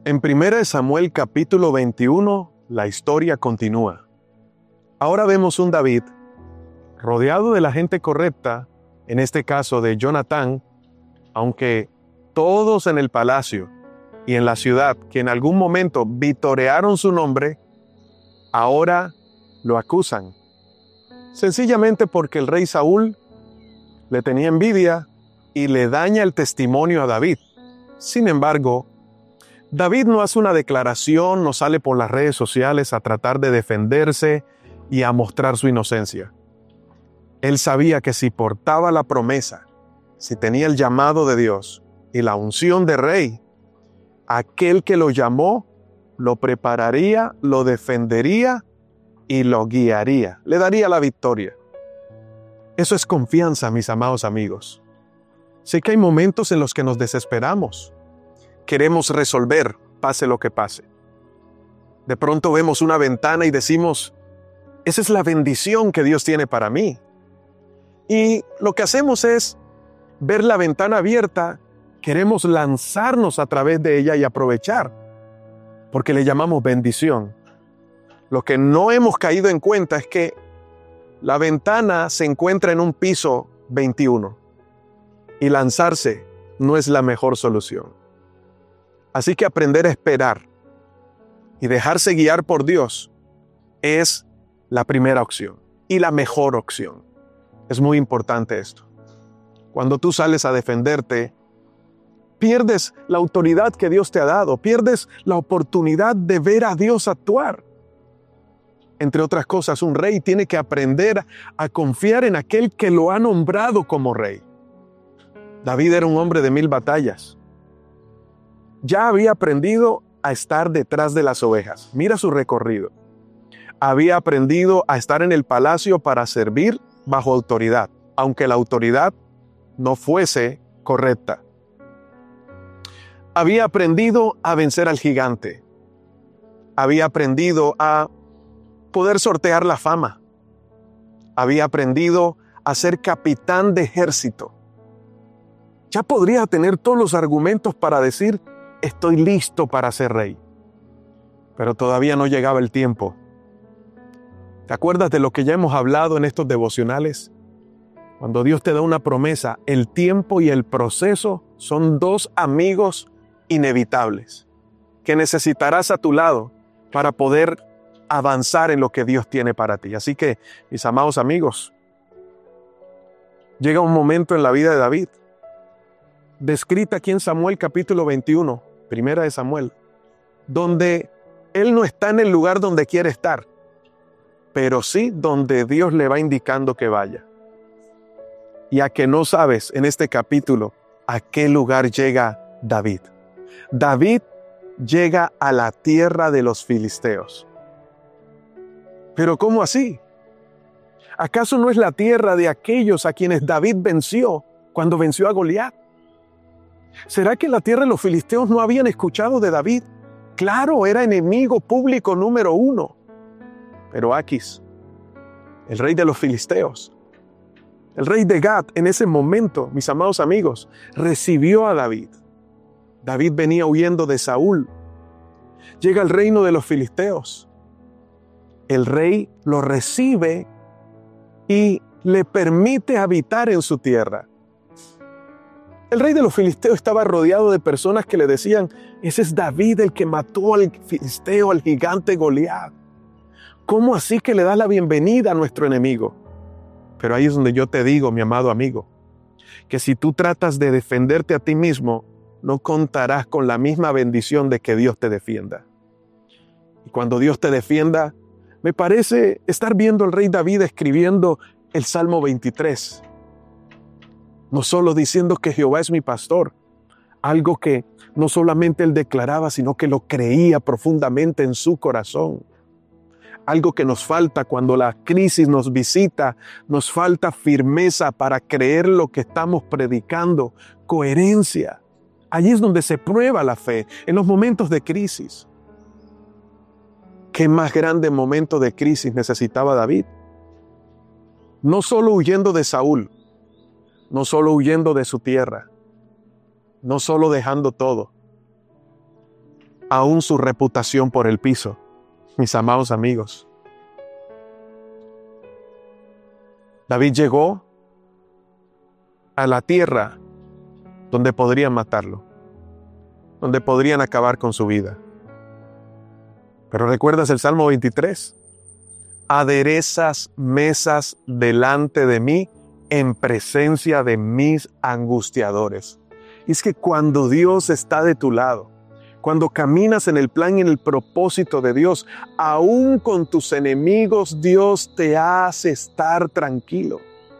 En 1 Samuel capítulo 21, la historia continúa. Ahora vemos un David rodeado de la gente correcta, en este caso de Jonatán, aunque todos en el palacio y en la ciudad que en algún momento vitorearon su nombre, ahora lo acusan. Sencillamente porque el rey Saúl le tenía envidia y le daña el testimonio a David. Sin embargo, David no hace una declaración, no sale por las redes sociales a tratar de defenderse y a mostrar su inocencia. Él sabía que si portaba la promesa, si tenía el llamado de Dios y la unción de rey, aquel que lo llamó, lo prepararía, lo defendería y lo guiaría, le daría la victoria. Eso es confianza, mis amados amigos. Sé que hay momentos en los que nos desesperamos. Queremos resolver, pase lo que pase. De pronto vemos una ventana y decimos, esa es la bendición que Dios tiene para mí. Y lo que hacemos es ver la ventana abierta, queremos lanzarnos a través de ella y aprovechar, porque le llamamos bendición. Lo que no hemos caído en cuenta es que la ventana se encuentra en un piso 21 y lanzarse no es la mejor solución. Así que aprender a esperar y dejarse guiar por Dios es la primera opción y la mejor opción. Es muy importante esto. Cuando tú sales a defenderte, pierdes la autoridad que Dios te ha dado, pierdes la oportunidad de ver a Dios actuar. Entre otras cosas, un rey tiene que aprender a confiar en aquel que lo ha nombrado como rey. David era un hombre de 1000 batallas. Ya había aprendido a estar detrás de las ovejas. Mira su recorrido. Había aprendido a estar en el palacio para servir bajo autoridad, aunque la autoridad no fuese correcta. Había aprendido a vencer al gigante. Había aprendido a poder sortear la fama. Había aprendido a ser capitán de ejército. Ya podría tener todos los argumentos para decir, estoy listo para ser rey. Pero todavía no llegaba el tiempo. ¿Te acuerdas de lo que ya hemos hablado en estos devocionales? Cuando Dios te da una promesa, el tiempo y el proceso son dos amigos inevitables que necesitarás a tu lado para poder avanzar en lo que Dios tiene para ti. Así que, mis amados amigos, llega un momento en la vida de David, descrita aquí en Samuel capítulo 21, primera de Samuel, donde él no está en el lugar donde quiere estar, pero sí donde Dios le va indicando que vaya. Y a que no sabes en este capítulo a qué lugar llega David. David llega a la tierra de los filisteos. ¿Pero cómo así? ¿Acaso no es la tierra de aquellos a quienes David venció cuando venció a Goliat? ¿Será que en la tierra de los filisteos no habían escuchado de David? Claro, era enemigo público número 1. Pero Aquis, el rey de los filisteos, el rey de Gat, en ese momento, mis amados amigos, recibió a David. David venía huyendo de Saúl. Llega al reino de los filisteos. El rey lo recibe y le permite habitar en su tierra. El rey de los filisteos estaba rodeado de personas que le decían, ese es David el que mató al filisteo, al gigante Goliat. ¿Cómo así que le das la bienvenida a nuestro enemigo? Pero ahí es donde yo te digo, mi amado amigo, que si tú tratas de defenderte a ti mismo, no contarás con la misma bendición de que Dios te defienda. Y cuando Dios te defienda, me parece estar viendo al rey David escribiendo el Salmo 23. No solo diciendo que Jehová es mi pastor, algo que no solamente él declaraba, sino que lo creía profundamente en su corazón. Algo que nos falta cuando la crisis nos visita, nos falta firmeza para creer lo que estamos predicando, coherencia. Allí es donde se prueba la fe, en los momentos de crisis. ¿Qué más grande momento de crisis necesitaba David? No solo huyendo de Saúl, no solo huyendo de su tierra, no solo dejando todo. aún su reputación por el piso, mis amados amigos. David llegó a la tierra donde podrían matarlo, donde podrían acabar con su vida. Pero ¿recuerdas el Salmo 23? Aderezas mesas delante de mí en presencia de mis angustiadores. Y es que cuando Dios está de tu lado, cuando caminas en el plan y en el propósito de Dios, aún con tus enemigos, Dios te hace estar tranquilo.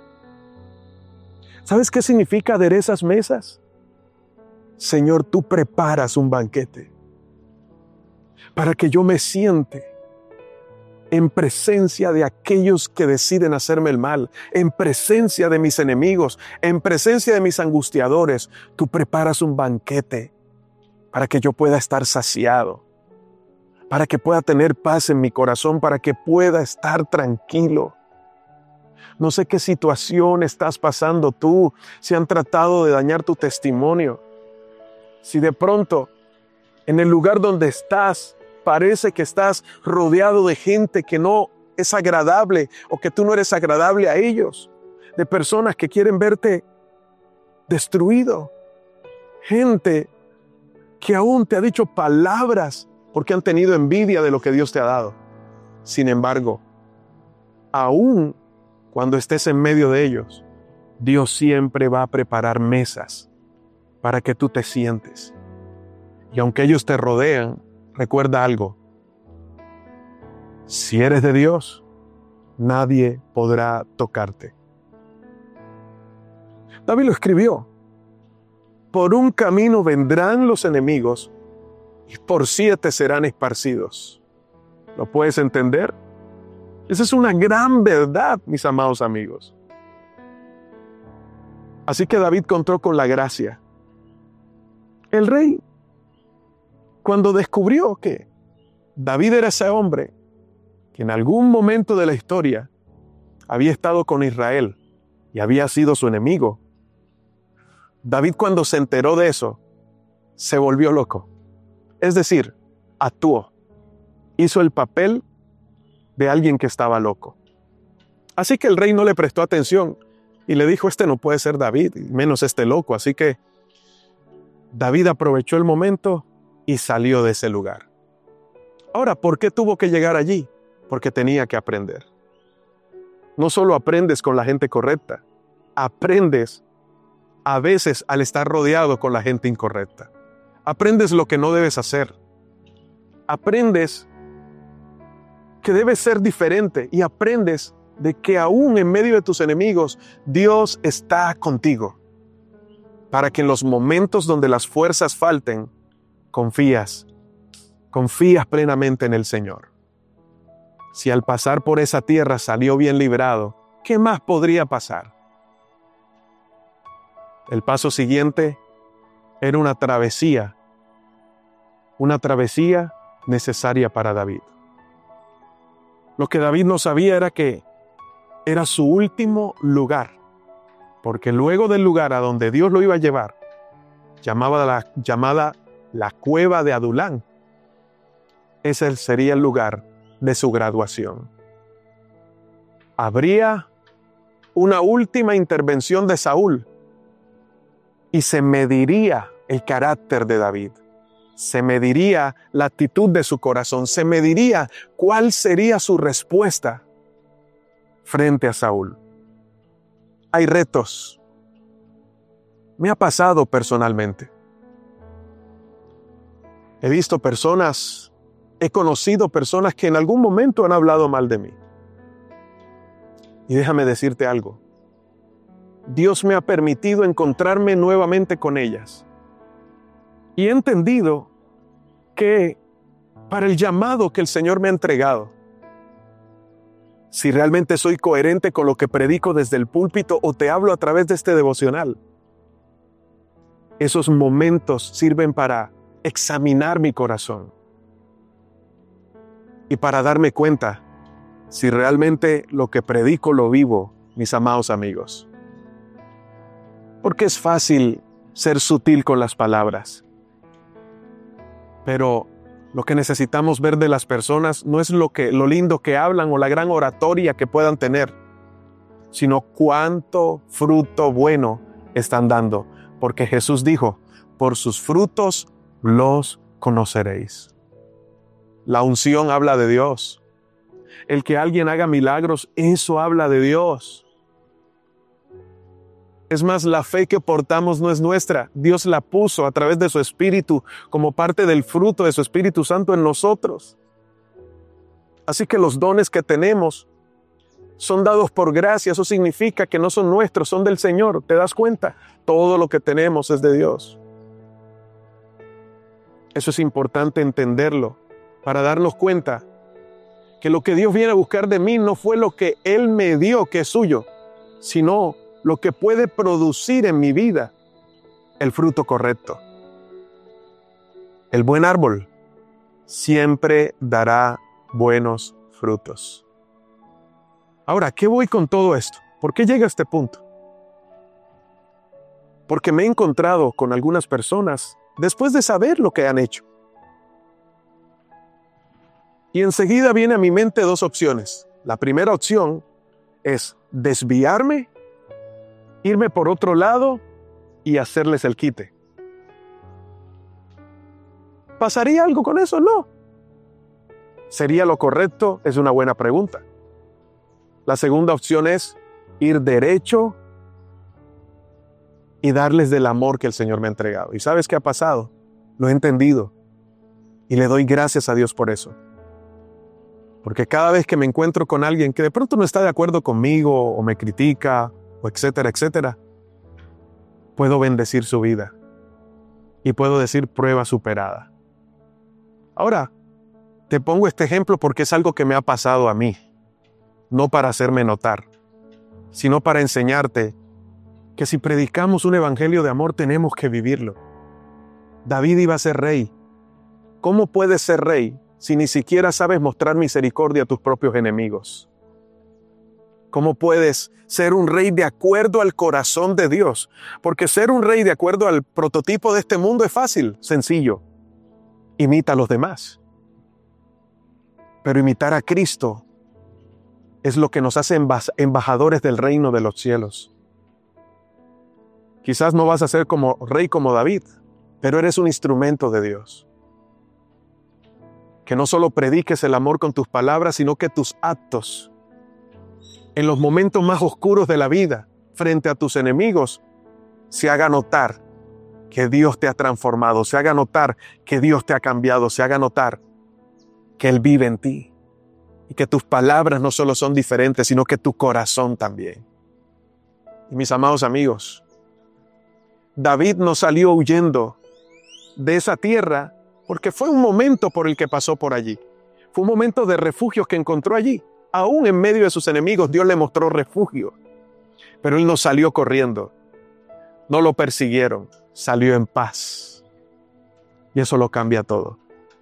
¿Sabes qué significa aderezas mesas? Señor, tú preparas un banquete para que yo me siente en presencia de aquellos que deciden hacerme el mal, en presencia de mis enemigos, en presencia de mis angustiadores. Tú preparas un banquete para que yo pueda estar saciado, para que pueda tener paz en mi corazón, para que pueda estar tranquilo. No sé qué situación estás pasando tú, si han tratado de dañar tu testimonio, si de pronto en el lugar donde estás parece que estás rodeado de gente que no es agradable o que tú no eres agradable a ellos, de personas que quieren verte destruido, gente que aún te ha dicho palabras porque han tenido envidia de lo que Dios te ha dado. Sin embargo, aún cuando estés en medio de ellos, Dios siempre va a preparar mesas para que tú te sientes. Y aunque ellos te rodean, recuerda algo. Si eres de Dios, nadie podrá tocarte. David lo escribió. Por un camino vendrán los enemigos y por 7 serán esparcidos. ¿Lo puedes entender? Esa es una gran verdad, mis amados amigos. Así que David contó con la gracia. El rey, cuando descubrió que David era ese hombre que en algún momento de la historia había estado con Israel y había sido su enemigo, David, cuando se enteró de eso, se volvió loco. Es decir, actuó. Hizo el papel de alguien que estaba loco. Así que el rey no le prestó atención y le dijo, este no puede ser David, menos este loco. Así que David aprovechó el momento y salió de ese lugar. Ahora, ¿por qué tuvo que llegar allí? Porque tenía que aprender. No solo aprendes con la gente correcta, aprendes a veces al estar rodeado con la gente incorrecta. Aprendes lo que no debes hacer. Aprendes que debes ser diferente y aprendes de que aún en medio de tus enemigos, Dios está contigo. Para que en los momentos donde las fuerzas falten, confías plenamente en el Señor. Si al pasar por esa tierra salió bien librado, ¿qué más podría pasar? El paso siguiente era una travesía necesaria para David. Lo que David no sabía era que era su último lugar, porque luego del lugar a donde Dios lo iba a llevar, llamada la cueva de Adulán, ese sería el lugar de su graduación. Habría una última intervención de Saúl y se mediría el carácter de David. Se mediría la actitud de su corazón. Se mediría cuál sería su respuesta frente a Saúl. Hay retos. Me ha pasado personalmente. He conocido personas que en algún momento han hablado mal de mí. Y déjame decirte algo. Dios me ha permitido encontrarme nuevamente con ellas. Y he entendido que para el llamado que el Señor me ha entregado, si realmente soy coherente con lo que predico desde el púlpito o te hablo a través de este devocional, esos momentos sirven para examinar mi corazón y para darme cuenta si realmente lo que predico lo vivo, mis amados amigos. Porque es fácil ser sutil con las palabras, pero Lo que necesitamos ver de las personas no es lo lindo que hablan o la gran oratoria que puedan tener, sino cuánto fruto bueno están dando. Porque Jesús dijo, por sus frutos los conoceréis. La unción habla de Dios. El que alguien haga milagros, eso habla de Dios. Es más, la fe que portamos no es nuestra. Dios la puso a través de su Espíritu como parte del fruto de su Espíritu Santo en nosotros. Así que los dones que tenemos son dados por gracia. Eso significa que no son nuestros, son del Señor. ¿Te das cuenta? Todo lo que tenemos es de Dios. Eso es importante entenderlo para darnos cuenta que lo que Dios viene a buscar de mí no fue lo que Él me dio, que es suyo, sino lo que puede producir en mi vida el fruto correcto. El buen árbol siempre dará buenos frutos. Ahora, ¿qué voy con todo esto? ¿Por qué llega a este punto? Porque me he encontrado con algunas personas después de saber lo que han hecho. Y enseguida viene a mi mente dos opciones. La primera opción es desviarme, irme por otro lado y hacerles el quite. ¿Pasaría algo con eso? No. ¿Sería lo correcto? Es una buena pregunta. La segunda opción es ir derecho y darles del amor que el Señor me ha entregado. ¿Y sabes qué ha pasado? Lo he entendido y le doy gracias a Dios por eso. Porque cada vez que me encuentro con alguien que de pronto no está de acuerdo conmigo o me critica o etcétera, etcétera, puedo bendecir su vida y puedo decir prueba superada. Ahora, te pongo este ejemplo porque es algo que me ha pasado a mí, no para hacerme notar, sino para enseñarte que si predicamos un evangelio de amor tenemos que vivirlo. David iba a ser rey. ¿Cómo puedes ser rey si ni siquiera sabes mostrar misericordia a tus propios enemigos? ¿Cómo puedes ser un rey de acuerdo al corazón de Dios? Porque ser un rey de acuerdo al prototipo de este mundo es fácil, sencillo. Imita a los demás. Pero imitar a Cristo es lo que nos hace embajadores del reino de los cielos. Quizás no vas a ser como rey como David, pero eres un instrumento de Dios. Que no solo prediques el amor con tus palabras, sino que tus actos, en los momentos más oscuros de la vida, frente a tus enemigos, se haga notar que Dios te ha transformado, se haga notar que Dios te ha cambiado, se haga notar que Él vive en ti y que tus palabras no solo son diferentes, sino que tu corazón también. Y mis amados amigos, David no salió huyendo de esa tierra porque fue un momento por el que pasó por allí. Fue un momento de refugio que encontró allí. Aún en medio de sus enemigos, Dios le mostró refugio. Pero él no salió corriendo. No lo persiguieron. Salió en paz. Y eso lo cambia todo.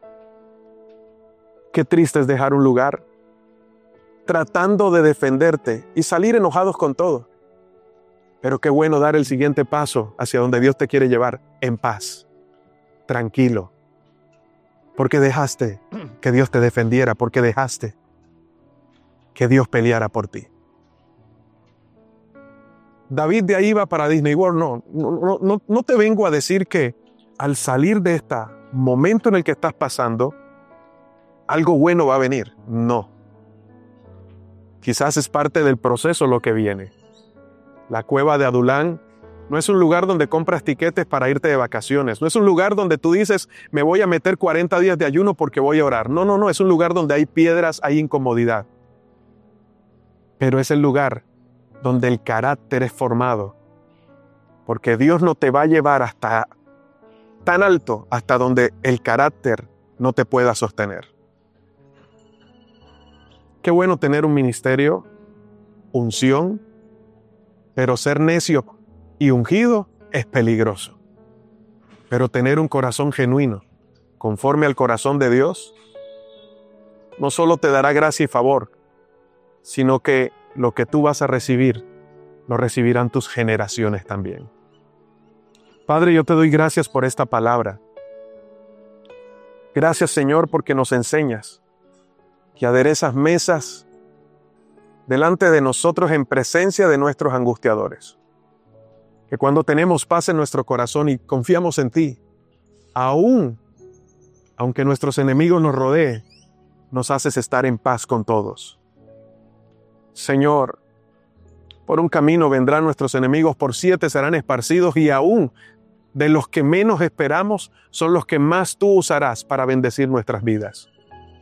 Qué triste es dejar un lugar tratando de defenderte y salir enojados con todo. Pero qué bueno dar el siguiente paso hacia donde Dios te quiere llevar, en paz, tranquilo. Porque dejaste que Dios te defendiera, porque dejaste que Dios peleara por ti. David de ahí va para Disney World. No te vengo a decir que al salir de este momento en el que estás pasando, algo bueno va a venir. No. Quizás es parte del proceso lo que viene. La cueva de Adulán no es un lugar donde compras tiquetes para irte de vacaciones. No es un lugar donde tú dices, me voy a meter 40 días de ayuno porque voy a orar. No. Es un lugar donde hay piedras, hay incomodidad. Pero es el lugar donde el carácter es formado. Porque Dios no te va a llevar hasta tan alto, hasta donde el carácter no te pueda sostener. Qué bueno tener un ministerio, unción, pero ser necio y ungido es peligroso. Pero tener un corazón genuino, conforme al corazón de Dios, no solo te dará gracia y favor, sino que lo que tú vas a recibir, lo recibirán tus generaciones también. Padre, yo te doy gracias por esta palabra. Gracias, Señor, porque nos enseñas que aderezas mesas delante de nosotros en presencia de nuestros angustiadores. Que cuando tenemos paz en nuestro corazón y confiamos en ti, aunque nuestros enemigos nos rodeen, nos haces estar en paz con todos. Señor, por un camino vendrán nuestros enemigos, por 7 serán esparcidos, y aún de los que menos esperamos son los que más tú usarás para bendecir nuestras vidas.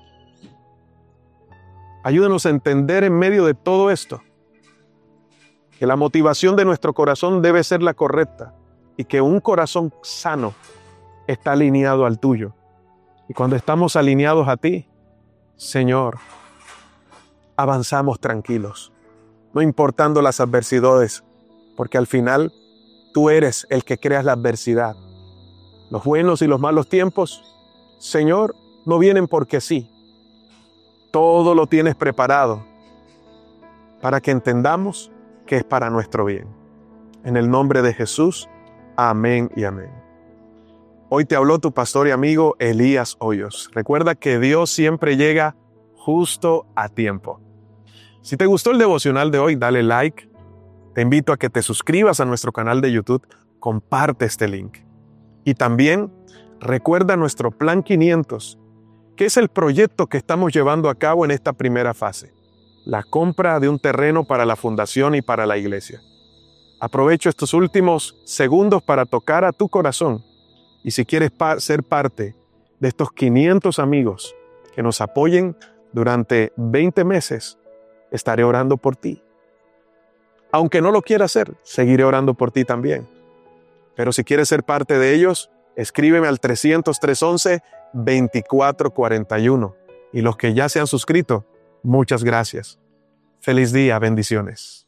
Ayúdanos a entender en medio de todo esto que la motivación de nuestro corazón debe ser la correcta y que un corazón sano está alineado al tuyo. Y cuando estamos alineados a ti, Señor, avanzamos tranquilos, no importando las adversidades, porque al final tú eres el que creas la adversidad. Los buenos y los malos tiempos, Señor, no vienen porque sí. Todo lo tienes preparado para que entendamos que es para nuestro bien. En el nombre de Jesús, amén y amén. Hoy te habló tu pastor y amigo Elías Hoyos. Recuerda que Dios siempre llega justo a tiempo. Si te gustó el devocional de hoy, dale like. Te invito a que te suscribas a nuestro canal de YouTube. Comparte este link. Y también recuerda nuestro Plan 500, que es el proyecto que estamos llevando a cabo en esta primera fase. La compra de un terreno para la fundación y para la iglesia. Aprovecho estos últimos segundos para tocar a tu corazón. Y si quieres ser parte de estos 500 amigos que nos apoyen durante 20 meses, estaré orando por ti. Aunque no lo quiera hacer, seguiré orando por ti también. Pero si quieres ser parte de ellos, escríbeme al 300-311-2441. Y los que ya se han suscrito, muchas gracias. Feliz día, bendiciones.